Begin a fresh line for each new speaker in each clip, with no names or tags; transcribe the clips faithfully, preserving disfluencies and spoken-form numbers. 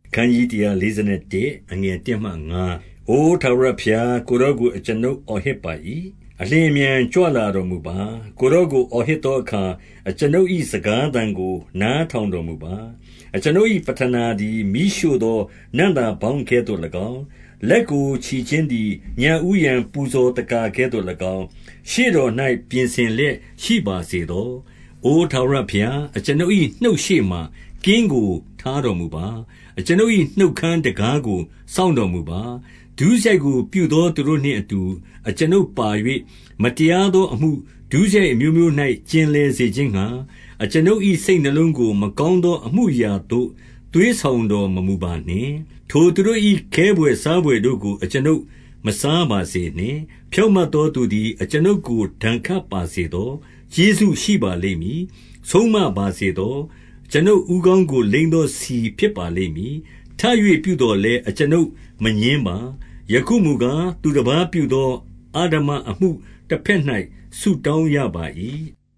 ခန်းကြီးတရားလေးစနတစ်အငယ်တစ်မှငါအိုထာဝရဘုရားကိုရောကိုအကျွန်ုပ်အော်ဟစ်ပါ၏အလင်းအမြန်ကြွလာတော်မူပါကိုရောကိုအော်ဟစ်သောအခါအကျွန်ုပ်၏စကားသံကိုနားထောင်တော်မူပါအကျွန်ုပ်၏ပတနာသည်မိရှုသောနန္တာဘောင်းကဲ့သို့၎င်းလက်ကိုချီခြင်းသည်ညံဥယံပူဇော်တကာကဲ့သို့၎င်းရှေ့တော်၌ပြင်ဆင်လျက်ရှိပါစေသောအိုထာဝရဘုရားအကျွန်ုပ်၏နှုတ်ရှိမှကင်းကိုထားတော်မူပါအကျွန်ုပ်၏နှုတ်ခမ်းတကားကိုစောင့်တော်မူပါဒုစရိုက်ကိုပြုသောသူတို့နှင့်အတူအကျွန်ုပ်ပါ၍မတရားသောအမှုဒုစရိုက်အမျိုးမျိုး၌ကျင်လည်စေခြင်းငှာအကျွန်ုပ်၏စိတ်နှလုံးကိုမကောင်းသောအမှုရာသို့သွေးဆောင်တော်မမူပါနှင့်ထိုသူတို့၏ခဲဘွယ်စားဘွယ်တို့ကိုအကျွန်ုပ်မစားပါစေနှင့်ဖြောင့်မတ်သောသူသည်အကျွန်ုပ်ကိုဒဏ်ခတ်ပါစေသောယေရှုရှိပါလိမ့်မည်ဆုံးမပါစေသောကျွန်ုပ်ဥကောင်းကိုလိမ့်သောစီဖြစ်ပါလိမ့်မည်ထ၍ပြုတော်လဲအကျွန်ုပ်မငင်းပါယခုမူကားသူတစ်ပါးပြုသောအာဓမ္မအမှုတစ်ဖက်၌ဆုတောင်းရပါ၏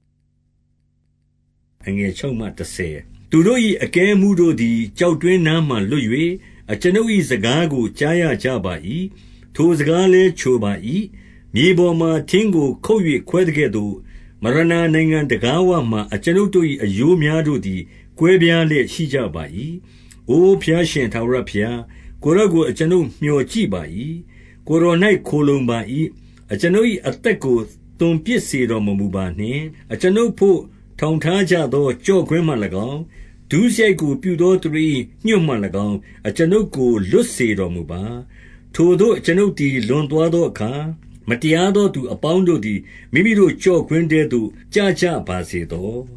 အငယ်၆မှ၁၀သူတို့၏အကဲမှုတို့သည်ကြောက်တွင်းနားမှလွတ်၍အကျွန်ုပ်၏စကားကိုကြားရကြပါ၏ထိုစကားလည်းချိုပါ၏မြေပေါ်မှထင်းကိုခုတ်၍ခွဲတဲ့ကဲ့သို့မရဏနိုင်ငံတကားဝမှအကျွန်ုပ်တို့၏အယိုးများတို့သည်ကွဲပြားလျက်ရှိကြပါ၏အိုဖျားရှင်ထာဝရဘုရားကိုရောကိုအကျွန်ုပ်မျှော်ကြည့်ပါ၏ကိုရော၌ခိုလုံပါ၏အကျွန်ုပ်၏အသက်ကိုသွန်ပစ်စေတော်မမူပါနှင့်အကျွန်ုပ်ဖို့ထောင်ထားကြသောကြော့ခွင်းမှ၎င်းဒုစရိုက်ကိုပြုသောသူ၏ညှို့မှ၎င်းအကျွန်ုပ်ကိုလွတ်စေတော်မူပါထိုသို့အကျွန်ုပ်သည်လွန်သွားသောအခါမတရားသောသူအပေါင်းတို့သည်မိမိတို့ကြော့ခွင်းထဲသို့ကြကြပါစေသော